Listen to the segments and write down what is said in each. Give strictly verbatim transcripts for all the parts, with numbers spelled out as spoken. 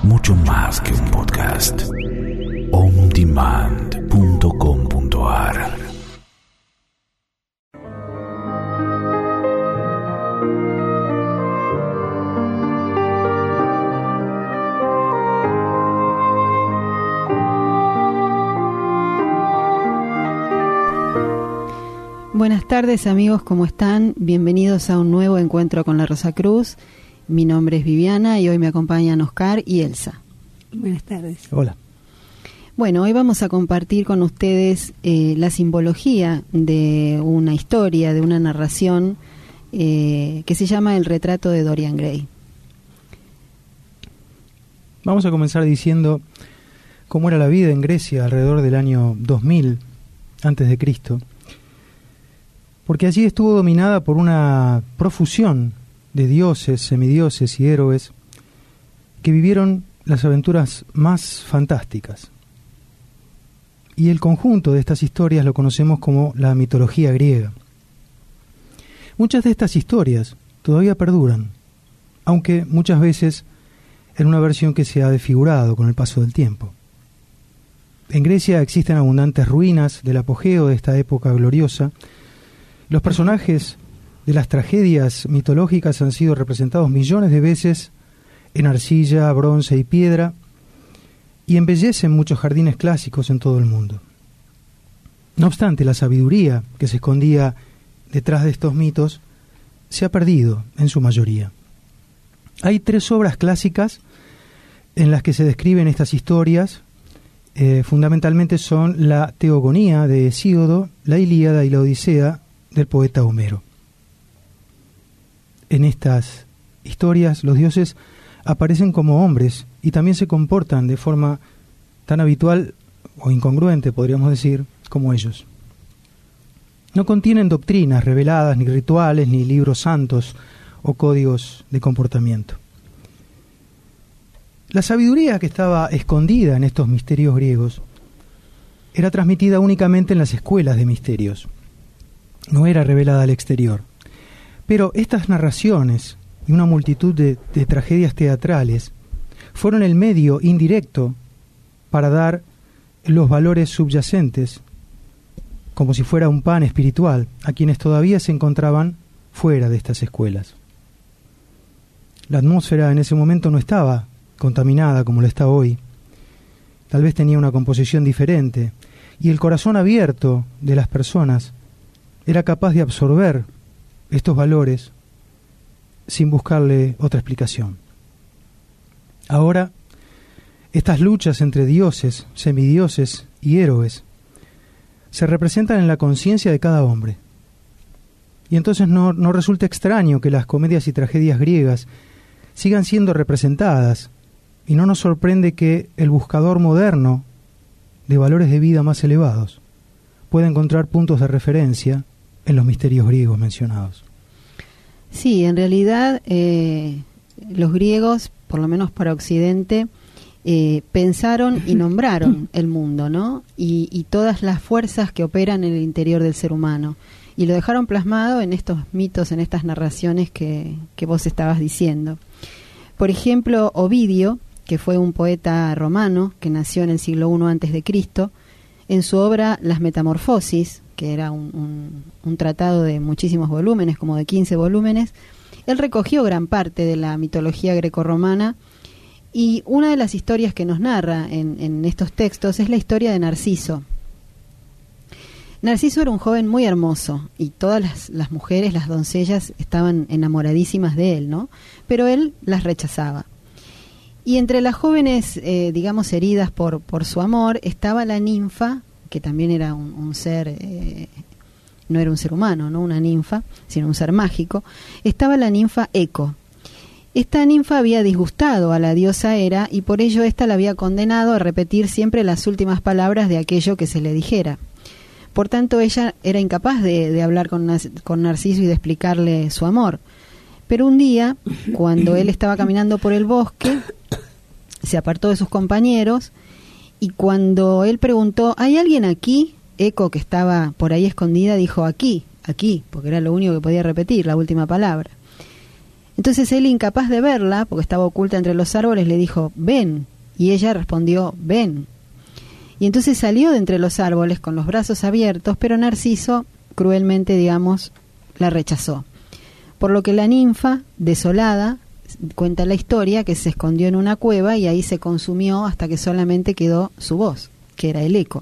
mucho más que un podcast. on demand punto com punto a r. Buenas tardes amigos, ¿cómo están? Bienvenidos a un nuevo encuentro con la Rosacruz. Mi nombre es Viviana y hoy me acompañan Oscar y Elsa. Buenas tardes. Hola. Bueno, hoy vamos a compartir con ustedes eh, la simbología de una historia, de una narración eh, que se llama El retrato de Dorian Gray. Vamos a comenzar diciendo cómo era la vida en Grecia alrededor del año dos mil antes de Cristo. Porque allí estuvo dominada por una profusión de dioses, semidioses y héroes que vivieron las aventuras más fantásticas. Y el conjunto de estas historias lo conocemos como la mitología griega. Muchas de estas historias todavía perduran, aunque muchas veces en una versión que se ha desfigurado con el paso del tiempo. En Grecia existen abundantes ruinas del apogeo de esta época gloriosa. Los personajes de las tragedias mitológicas han sido representados millones de veces en arcilla, bronce y piedra, y embellecen muchos jardines clásicos en todo el mundo. No obstante, la sabiduría que se escondía detrás de estos mitos se ha perdido en su mayoría. Hay tres obras clásicas en las que se describen estas historias. Eh, fundamentalmente son la Teogonía de Hesíodo, la Ilíada y la Odisea del poeta Homero. En estas historias los dioses aparecen como hombres y también se comportan de forma tan habitual o incongruente, podríamos decir, como ellos. No contienen doctrinas reveladas, ni rituales, ni libros santos o códigos de comportamiento. La sabiduría que estaba escondida en estos misterios griegos era transmitida únicamente en las escuelas de misterios. No era revelada al exterior. Pero estas narraciones y una multitud de, de tragedias teatrales fueron el medio indirecto para dar los valores subyacentes, como si fuera un pan espiritual, a quienes todavía se encontraban fuera de estas escuelas. La atmósfera en ese momento no estaba contaminada como lo está hoy. Tal vez tenía una composición diferente, y el corazón abierto de las personas era capaz de absorber estos valores sin buscarle otra explicación. Ahora, estas luchas entre dioses, semidioses y héroes se representan en la conciencia de cada hombre. Y entonces no, no resulta extraño que las comedias y tragedias griegas sigan siendo representadas, y no nos sorprende que el buscador moderno de valores de vida más elevados pueda encontrar puntos de referencia en los misterios griegos mencionados. Sí, en realidad eh, los griegos, por lo menos para Occidente, eh, pensaron y nombraron el mundo, ¿no? Y, y todas las fuerzas que operan en el interior del ser humano. Y lo dejaron plasmado en estos mitos, en estas narraciones que, que vos estabas diciendo. Por ejemplo, Ovidio, que fue un poeta romano que nació en el siglo primero antes de Cristo, en su obra Las Metamorfosis, que era un, un, un tratado de muchísimos volúmenes, como de quince volúmenes, él recogió gran parte de la mitología grecorromana, y una de las historias que nos narra en, en estos textos es la historia de Narciso. Narciso era un joven muy hermoso, y todas las, las mujeres, las doncellas, estaban enamoradísimas de él, ¿no? Pero él las rechazaba. Y entre las jóvenes, eh, digamos, heridas por, por su amor, estaba la ninfa, que también era un, un ser, eh, no era un ser humano, no una ninfa, sino un ser mágico. Estaba la ninfa Eco. Esta ninfa había disgustado a la diosa Hera, y por ello ésta la había condenado a repetir siempre las últimas palabras de aquello que se le dijera. Por tanto, ella era incapaz de, de hablar con, con Narciso y de explicarle su amor. Pero un día, cuando él estaba caminando por el bosque, se apartó de sus compañeros, y cuando él preguntó, ¿hay alguien aquí? Eco, que estaba por ahí escondida, dijo, aquí, aquí, porque era lo único que podía repetir, la última palabra. Entonces él, incapaz de verla, porque estaba oculta entre los árboles, le dijo, ven. Y ella respondió, ven. Y entonces salió de entre los árboles con los brazos abiertos, pero Narciso, cruelmente, digamos, la rechazó. Por lo que la ninfa, desolada, cuenta la historia que se escondió en una cueva y ahí se consumió hasta que solamente quedó su voz, que era el eco.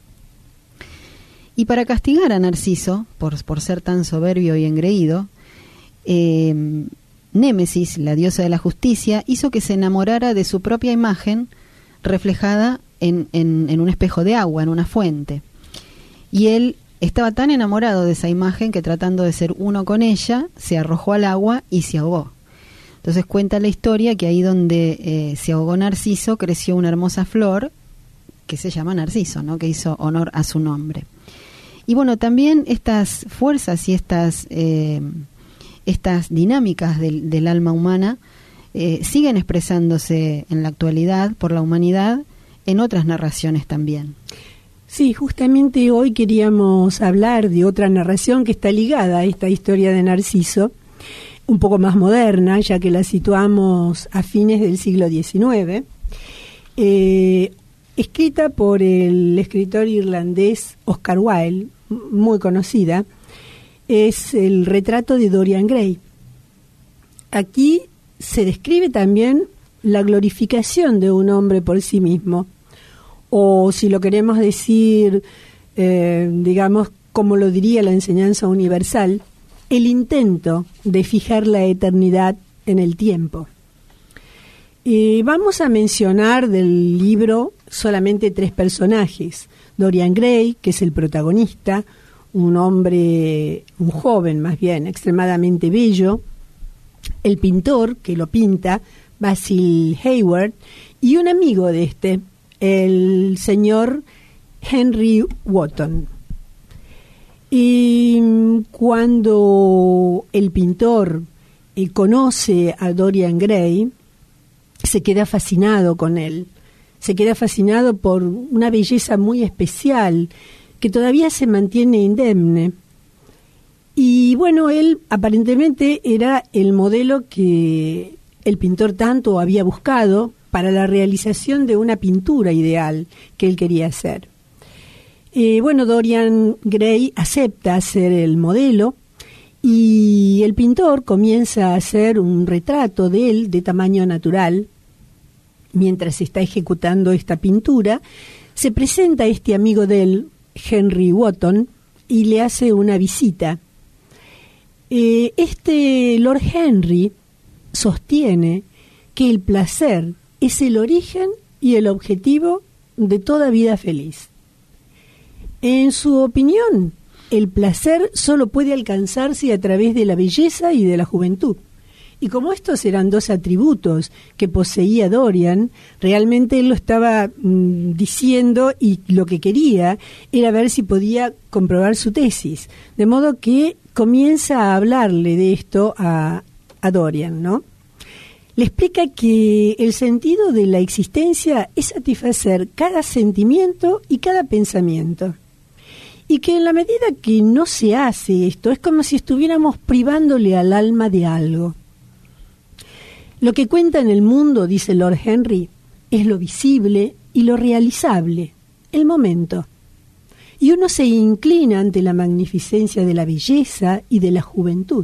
Y para castigar a Narciso, por, por ser tan soberbio y engreído, eh, Némesis, la diosa de la justicia, hizo que se enamorara de su propia imagen reflejada en, en, en un espejo de agua, en una fuente. Y él estaba tan enamorado de esa imagen que, tratando de ser uno con ella, se arrojó al agua y se ahogó. Entonces cuenta la historia que ahí donde eh, se ahogó Narciso creció una hermosa flor que se llama Narciso, ¿no?, que hizo honor a su nombre. Y bueno, también estas fuerzas y estas, eh, estas dinámicas del, del alma humana eh, siguen expresándose en la actualidad por la humanidad en otras narraciones también. Sí, justamente hoy queríamos hablar de otra narración que está ligada a esta historia de Narciso, un poco más moderna, ya que la situamos a fines del siglo diecinueve, eh, escrita por el escritor irlandés Oscar Wilde, muy conocida. Es el retrato de Dorian Gray. Aquí se describe también la glorificación de un hombre por sí mismo, o si lo queremos decir, eh, digamos, como lo diría la enseñanza universal, el intento de fijar la eternidad en el tiempo. Eh, vamos a mencionar del libro solamente tres personajes. Dorian Gray, que es el protagonista, un hombre, un joven más bien, extremadamente bello, el pintor que lo pinta, Basil Hallward, y un amigo de este, el señor Henry Wotton. Y cuando el pintor eh, conoce a Dorian Gray, se queda fascinado con él, se queda fascinado por una belleza muy especial que todavía se mantiene indemne. Y bueno, él aparentemente era el modelo que el pintor tanto había buscado para la realización de una pintura ideal que él quería hacer. Eh, bueno, Dorian Gray acepta ser el modelo y el pintor comienza a hacer un retrato de él de tamaño natural. Mientras está ejecutando esta pintura, se presenta este amigo de él, Henry Wotton, y le hace una visita. Eh, este Lord Henry sostiene que el placer es el origen y el objetivo de toda vida feliz. En su opinión, el placer solo puede alcanzarse a través de la belleza y de la juventud. Y como estos eran dos atributos que poseía Dorian, realmente él lo estaba mmm, diciendo, y lo que quería era ver si podía comprobar su tesis. De modo que comienza a hablarle de esto a, a Dorian, ¿no? Le explica que el sentido de la existencia es satisfacer cada sentimiento y cada pensamiento. Y que en la medida que no se hace esto, es como si estuviéramos privándole al alma de algo. Lo que cuenta en el mundo, dice Lord Henry, es lo visible y lo realizable, el momento. Y uno se inclina ante la magnificencia de la belleza y de la juventud.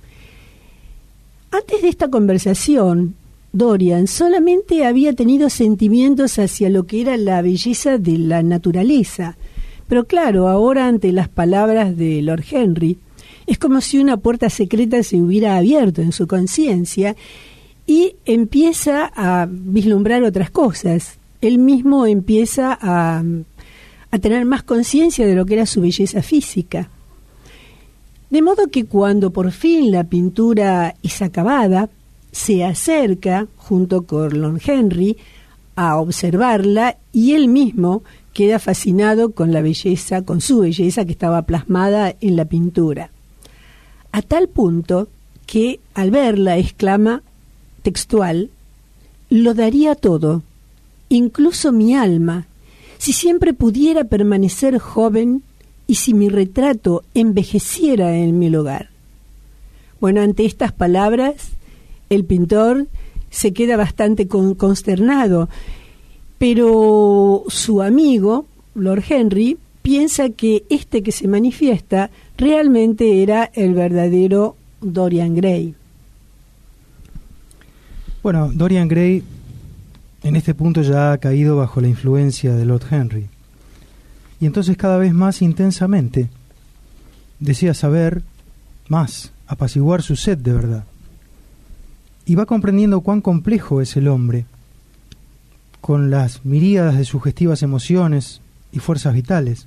Antes de esta conversación, Dorian solamente había tenido sentimientos hacia lo que era la belleza de la naturaleza. Pero claro, ahora ante las palabras de Lord Henry, es como si una puerta secreta se hubiera abierto en su conciencia y empieza a vislumbrar otras cosas. Él mismo empieza a, a tener más conciencia de lo que era su belleza física. De modo que cuando por fin la pintura es acabada, se acerca junto con Lord Henry a observarla y él mismo queda fascinado con la belleza, con su belleza que estaba plasmada en la pintura. A tal punto que al verla exclama textual: lo daría todo, incluso mi alma, si siempre pudiera permanecer joven y si mi retrato envejeciera en mi lugar. Bueno, ante estas palabras, el pintor se queda bastante con, consternado, pero su amigo, Lord Henry, piensa que este que se manifiesta realmente era el verdadero Dorian Gray. Bueno, Dorian Gray en este punto ya ha caído bajo la influencia de Lord Henry. Y entonces cada vez más intensamente desea saber más, apaciguar su sed de verdad. Y va comprendiendo cuán complejo es el hombre, con las miríadas de sugestivas emociones y fuerzas vitales.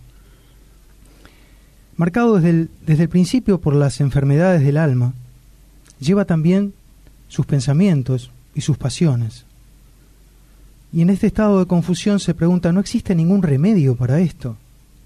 Marcado desde el, desde el principio por las enfermedades del alma, lleva también sus pensamientos y sus pasiones. Y en este estado de confusión se pregunta, ¿no existe ningún remedio para esto?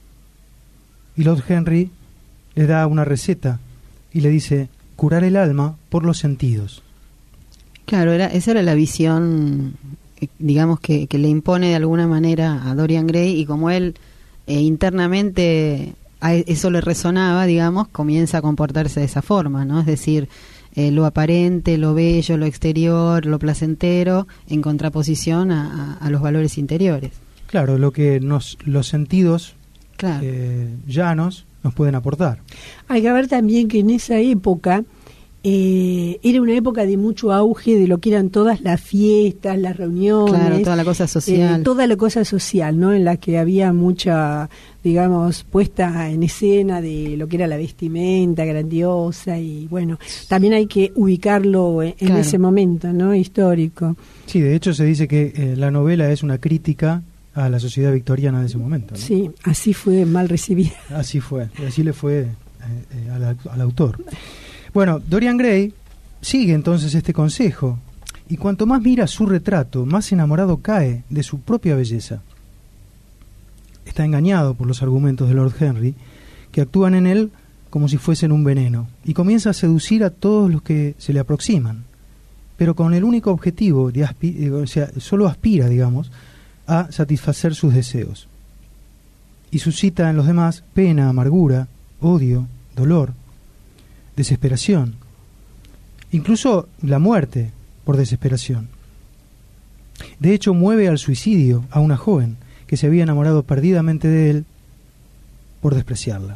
Y Lord Henry le da una receta y le dice, curar el alma por los sentidos. Claro, era, esa era la visión, digamos, que, que le impone de alguna manera a Dorian Gray, y como él eh, internamente a eso le resonaba, digamos, comienza a comportarse de esa forma, ¿no? Es decir, eh, lo aparente, lo bello, lo exterior, lo placentero, en contraposición a, a, a los valores interiores. Claro, lo que nos, los sentidos claro. eh, llanos nos pueden aportar. Hay que ver también que en esa época eh, era una época de mucho auge de lo que eran todas las fiestas, las reuniones, claro, toda la cosa social, eh, toda la cosa social, ¿no? En la que había mucha, digamos, puesta en escena de lo que era la vestimenta grandiosa, y bueno, también hay que ubicarlo en, claro. en ese momento, ¿no? Histórico. Sí, de hecho se dice que eh, la novela es una crítica a la sociedad victoriana de ese momento, ¿no? Sí, así fue mal recibida. Así fue, así le fue eh, eh, al, al autor. Bueno, Dorian Gray sigue entonces este consejo, y cuanto más mira su retrato, más enamorado cae de su propia belleza. Está engañado por los argumentos de Lord Henry, que actúan en él como si fuesen un veneno, y comienza a seducir a todos los que se le aproximan, pero con el único objetivo de aspi- o sea, solo aspira, digamos, a satisfacer sus deseos, y suscita en los demás pena, amargura, odio, dolor, desesperación, incluso la muerte por desesperación. De hecho, mueve al suicidio a una joven que se había enamorado perdidamente de él por despreciarla.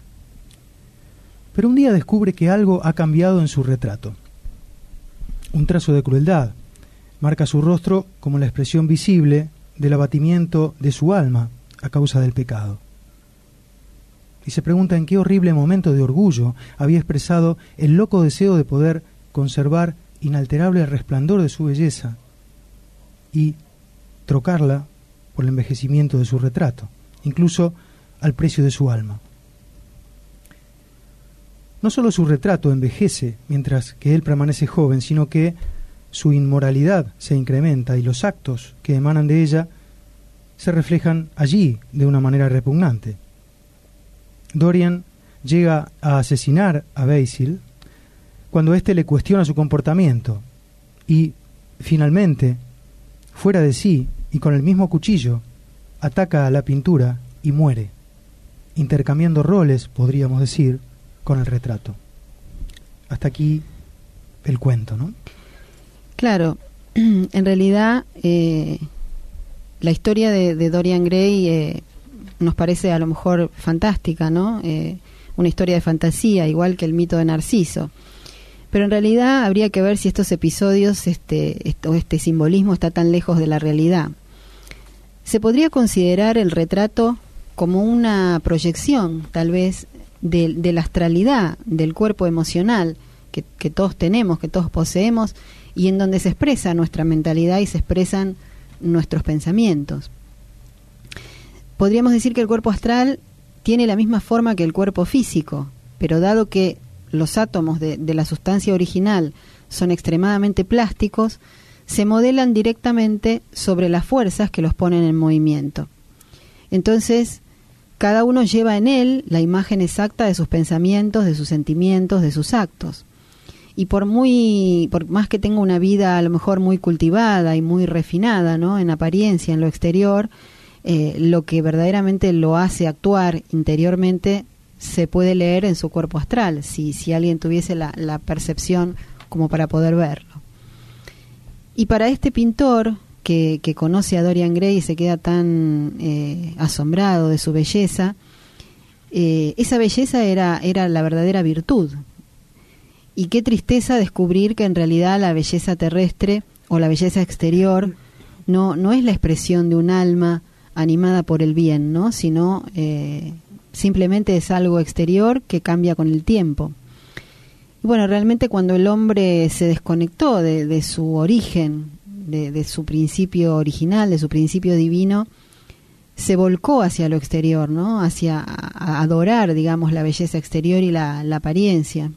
Pero un día descubre que algo ha cambiado en su retrato. Un trazo de crueldad marca su rostro como la expresión visible del abatimiento de su alma a causa del pecado. Y se pregunta en qué horrible momento de orgullo había expresado el loco deseo de poder conservar inalterable el resplandor de su belleza y trocarla por el envejecimiento de su retrato, incluso al precio de su alma. No solo su retrato envejece mientras que él permanece joven, sino que su inmoralidad se incrementa y los actos que emanan de ella se reflejan allí de una manera repugnante. Dorian llega a asesinar a Basil cuando éste le cuestiona su comportamiento y, finalmente, fuera de sí y con el mismo cuchillo, ataca a la pintura y muere, intercambiando roles, podríamos decir, con el retrato. Hasta aquí el cuento, ¿no? Claro, en realidad eh, la historia de, de Dorian Gray eh, nos parece a lo mejor fantástica, ¿no? Eh, una historia de fantasía, igual que el mito de Narciso. Pero en realidad habría que ver si estos episodios, este, esto, este simbolismo está tan lejos de la realidad. Se podría considerar el retrato como una proyección, tal vez, de, de la astralidad, del cuerpo emocional que, que todos tenemos, que todos poseemos, y en donde se expresa nuestra mentalidad y se expresan nuestros pensamientos. Podríamos decir que el cuerpo astral tiene la misma forma que el cuerpo físico, pero dado que los átomos de, de la sustancia original son extremadamente plásticos, se modelan directamente sobre las fuerzas que los ponen en movimiento. Entonces, cada uno lleva en él la imagen exacta de sus pensamientos, de sus sentimientos, de sus actos. Y por muy, por más que tenga una vida a lo mejor muy cultivada y muy refinada, ¿no?, en apariencia, en lo exterior, Eh, lo que verdaderamente lo hace actuar interiormente se puede leer en su cuerpo astral, si, si alguien tuviese la, la percepción como para poder verlo. Y para este pintor, que, que conoce a Dorian Gray y se queda tan eh, asombrado de su belleza, eh, esa belleza era, era la verdadera virtud. Y qué tristeza descubrir que en realidad la belleza terrestre o la belleza exterior no, no es la expresión de un alma animada por el bien, ¿no? Sino eh, simplemente es algo exterior que cambia con el tiempo. Y bueno, realmente cuando el hombre se desconectó de, de su origen, de, de su principio original, de su principio divino, se volcó hacia lo exterior, ¿no? Hacia a, a adorar, digamos, la belleza exterior y la, la apariencia.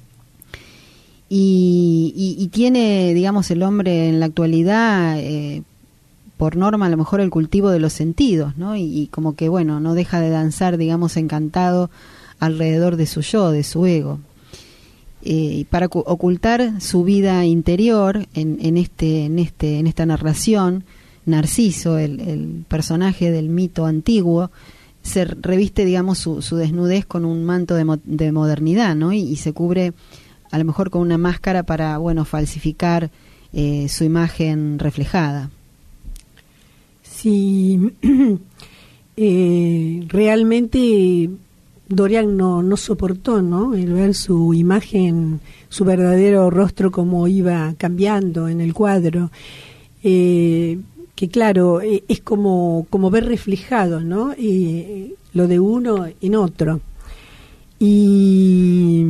Y, y, y tiene, digamos, el hombre en la actualidad, eh, por norma, a lo mejor el cultivo de los sentidos, ¿no? Y, y como que, bueno, no deja de danzar, digamos, encantado alrededor de su yo, de su ego. Eh, para ocultar su vida interior en, en este en este en esta narración, Narciso, el, el personaje del mito antiguo, se reviste, digamos, su, su desnudez con un manto de, mo de modernidad, ¿no? Y, y se cubre a lo mejor con una máscara para, bueno, falsificar eh, su imagen reflejada. Sí, eh, realmente Dorian no, no soportó, ¿no?, el ver su imagen, su verdadero rostro como iba cambiando en el cuadro, eh, que claro, eh, es como, como ver reflejado, ¿no?, eh, lo de uno en otro. Y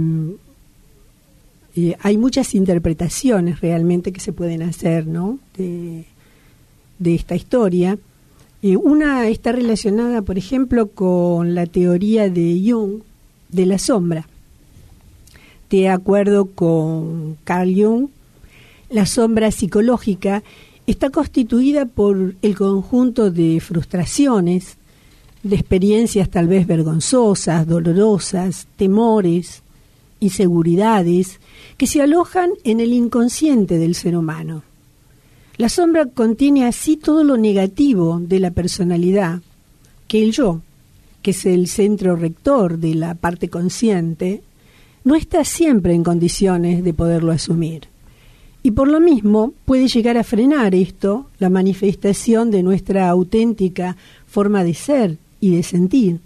eh, hay muchas interpretaciones realmente que se pueden hacer, ¿no?, de, de esta historia. Eh, una está relacionada, por ejemplo, con la teoría de Jung de la sombra. De acuerdo con Carl Jung, la sombra psicológica está constituida por el conjunto de frustraciones, de experiencias tal vez vergonzosas, dolorosas, temores, inseguridades, que se alojan en el inconsciente del ser humano. La sombra contiene así todo lo negativo de la personalidad, que el yo, que es el centro rector de la parte consciente, no está siempre en condiciones de poderlo asumir. Y por lo mismo puede llegar a frenar esto, la manifestación de nuestra auténtica forma de ser y de sentir.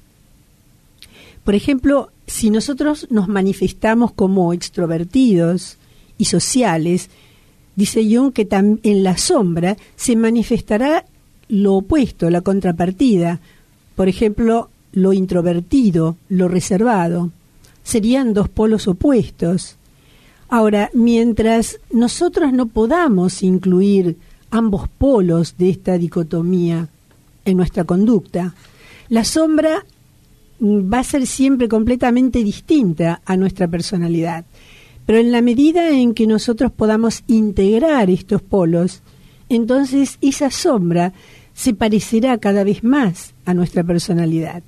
Por ejemplo, si nosotros nos manifestamos como extrovertidos y sociales, dice Jung que en la sombra se manifestará lo opuesto, la contrapartida. Por ejemplo, lo introvertido, lo reservado. Serían dos polos opuestos. Ahora, mientras nosotros no podamos incluir ambos polos de esta dicotomía en nuestra conducta, la sombra va a ser siempre completamente distinta a nuestra personalidad. Pero en la medida en que nosotros podamos integrar estos polos, entonces esa sombra se parecerá cada vez más a nuestra personalidad.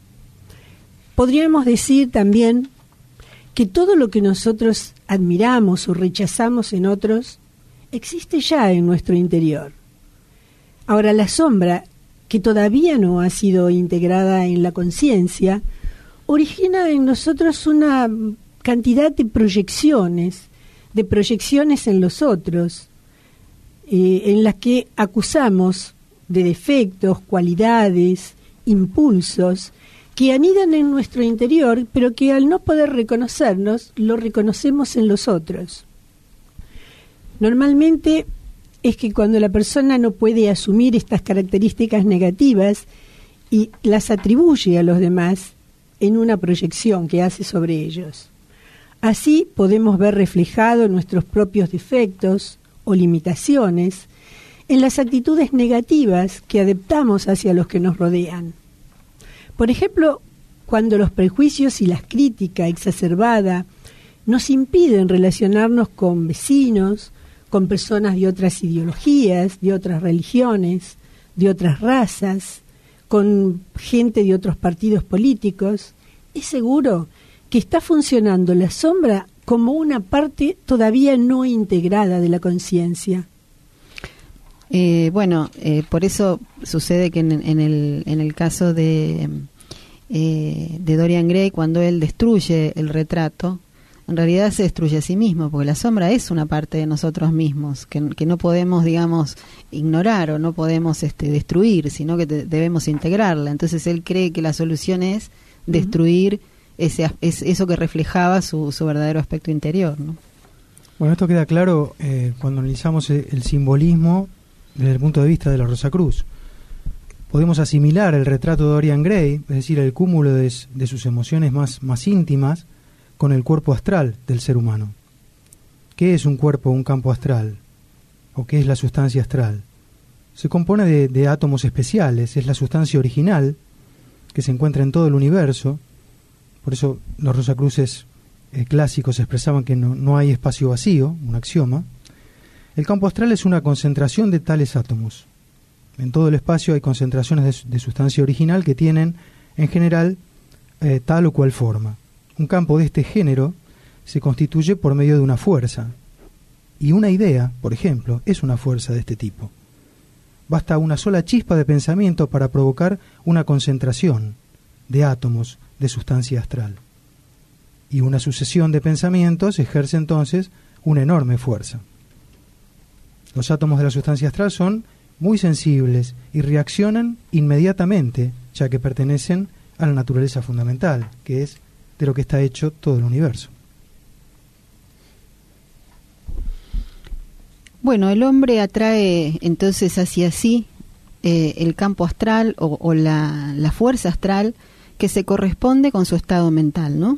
Podríamos decir también que todo lo que nosotros admiramos o rechazamos en otros existe ya en nuestro interior. Ahora, la sombra, que todavía no ha sido integrada en la conciencia, origina en nosotros una cantidad de proyecciones, de proyecciones en los otros, eh, en las que acusamos de defectos, cualidades, impulsos, que anidan en nuestro interior, pero que al no poder reconocernos, lo reconocemos en los otros. Normalmente es que cuando la persona no puede asumir estas características negativas y las atribuye a los demás en una proyección que hace sobre ellos. Así podemos ver reflejados nuestros propios defectos o limitaciones en las actitudes negativas que adoptamos hacia los que nos rodean. Por ejemplo, cuando los prejuicios y la crítica exacerbada nos impiden relacionarnos con vecinos, con personas de otras ideologías, de otras religiones, de otras razas, con gente de otros partidos políticos, es seguro que está funcionando la sombra como una parte todavía no integrada de la conciencia. Eh, bueno, eh, por eso sucede que en, en, el, en el caso de, eh, de Dorian Gray, cuando él destruye el retrato, en realidad se destruye a sí mismo, porque la sombra es una parte de nosotros mismos, que, que no podemos, digamos, ignorar o no podemos este, destruir, sino que te, debemos integrarla. Entonces él cree que la solución es destruir uh-huh. ese, es, eso que reflejaba su, su verdadero aspecto interior, ¿no? Bueno, esto queda claro eh, cuando analizamos el, el simbolismo desde el punto de vista de la Rosacruz. Podemos asimilar el retrato de Dorian Gray, es decir, el cúmulo de, de sus emociones más, más íntimas, con el cuerpo astral del ser humano. ¿Qué es un cuerpo o un campo astral? ¿O qué es la sustancia astral? Se compone de, de átomos especiales, es la sustancia original que se encuentra en todo el universo. Por eso los Rosacruces eh, clásicos expresaban que no, no hay espacio vacío, un axioma. El campo astral es una concentración de tales átomos. En todo el espacio hay concentraciones de, de sustancia original que tienen, en general, eh, tal o cual forma. Un campo de este género se constituye por medio de una fuerza. Y una idea, por ejemplo, es una fuerza de este tipo. Basta una sola chispa de pensamiento para provocar una concentración de átomos de sustancia astral. Y una sucesión de pensamientos ejerce entonces una enorme fuerza. Los átomos de la sustancia astral son muy sensibles y reaccionan inmediatamente, ya que pertenecen a la naturaleza fundamental, que es de lo que está hecho todo el universo. Bueno, el hombre atrae entonces hacia sí eh, el campo astral o, o la, la fuerza astral que se corresponde con su estado mental, ¿no?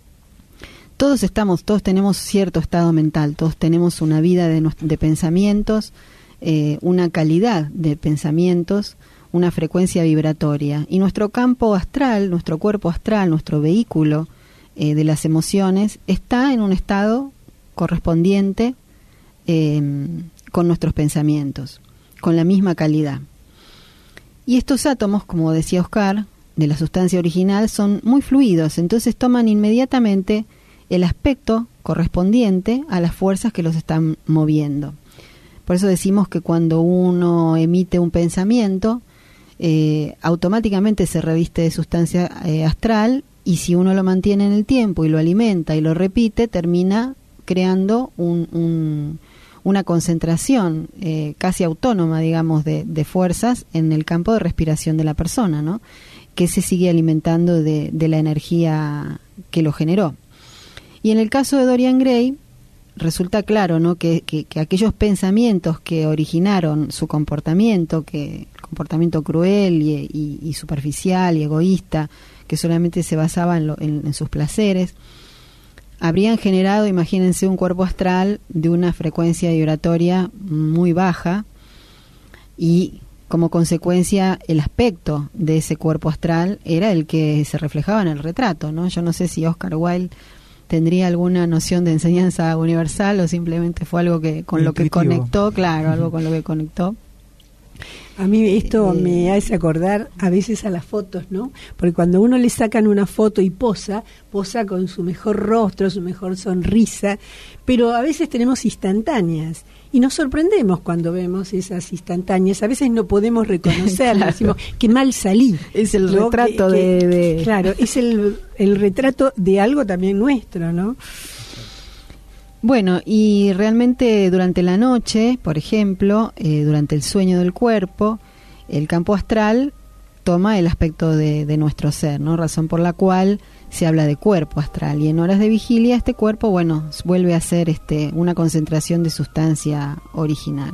Todos estamos, todos tenemos cierto estado mental, todos tenemos una vida de, de pensamientos, eh, una calidad de pensamientos, una frecuencia vibratoria. Y nuestro campo astral, nuestro cuerpo astral, nuestro vehículo eh, de las emociones, está en un estado correspondiente eh, con nuestros pensamientos, con la misma calidad. Y estos átomos, como decía Oscar, de la sustancia original, son muy fluidos, entonces toman inmediatamente el aspecto correspondiente a las fuerzas que los están moviendo. Por eso decimos que cuando uno emite un pensamiento, Eh, automáticamente se reviste de sustancia eh, astral, y si uno lo mantiene en el tiempo y lo alimenta y lo repite, termina creando un, un, una concentración eh, casi autónoma, digamos, de, de fuerzas en el campo de respiración de la persona, ¿no? Que se sigue alimentando de, de la energía que lo generó. Y en el caso de Dorian Gray, resulta claro, ¿no?, que, que, que aquellos pensamientos que originaron su comportamiento, que comportamiento cruel y, y, y superficial y egoísta, que solamente se basaba en, lo, en, en sus placeres, habrían generado, imagínense, un cuerpo astral de una frecuencia vibratoria muy baja, y como consecuencia el aspecto de ese cuerpo astral era el que se reflejaba en el retrato, ¿no? Yo no sé si Oscar Wilde tendría alguna noción de enseñanza universal o simplemente fue algo que con lo que conectó, claro, algo con lo que conectó. A mí esto eh, me hace acordar a veces a las fotos, ¿no? Porque cuando uno le sacan una foto y posa, posa con su mejor rostro, su mejor sonrisa, pero a veces tenemos instantáneas y nos sorprendemos cuando vemos esas instantáneas. A veces no podemos reconocerlas, claro. Decimos, qué mal salí. Es el ¿no? retrato que, que, de, de... Claro, es el, el retrato de algo también nuestro, ¿no? Bueno, y realmente durante la noche, por ejemplo, eh, durante el sueño del cuerpo, el campo astral toma el aspecto de, de nuestro ser, ¿no? Razón por la cual se habla de cuerpo astral. Y en horas de vigilia este cuerpo, bueno, vuelve a ser este, una concentración de sustancia original.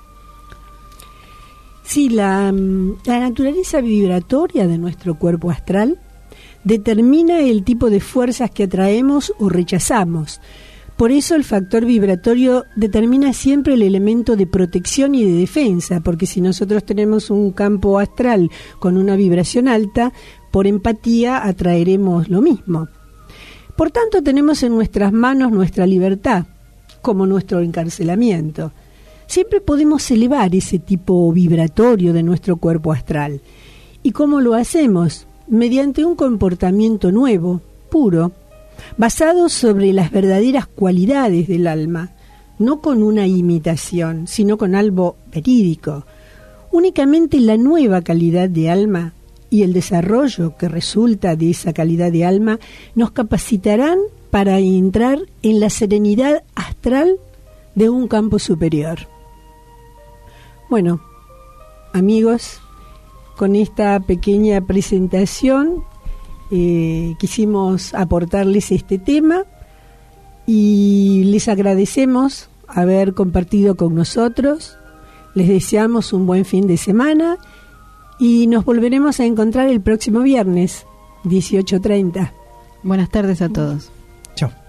Sí, la, la naturaleza vibratoria de nuestro cuerpo astral determina el tipo de fuerzas que atraemos o rechazamos. Por eso el factor vibratorio determina siempre el elemento de protección y de defensa, porque si nosotros tenemos un campo astral con una vibración alta, por empatía atraeremos lo mismo. Por tanto, tenemos en nuestras manos nuestra libertad, como nuestro encarcelamiento. Siempre podemos elevar ese tipo vibratorio de nuestro cuerpo astral. ¿Y cómo lo hacemos? Mediante un comportamiento nuevo, puro, basado sobre las verdaderas cualidades del alma, no con una imitación, sino con algo verídico. Únicamente la nueva calidad de alma y el desarrollo que resulta de esa calidad de alma nos capacitarán para entrar en la serenidad astral de un campo superior. Bueno, amigos, con esta pequeña presentación eh, quisimos aportarles este tema y les agradecemos haber compartido con nosotros. Les deseamos un buen fin de semana y nos volveremos a encontrar el próximo viernes, dieciocho treinta. Buenas tardes a todos. Chao.